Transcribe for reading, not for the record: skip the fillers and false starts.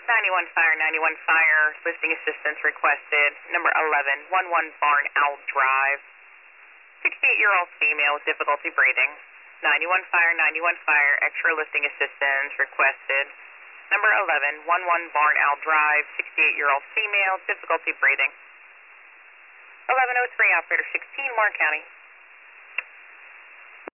91 Fire, 91 Fire, lifting assistance requested. Number 11, 11 Barn Owl Drive. 68-year-old female with difficulty breathing. 91 Fire, 91 Fire, extra lifting assistance requested. Number 11, 11 Barn Owl Drive, 68-year-old female, difficulty breathing. 1103, operator 16, Warren County.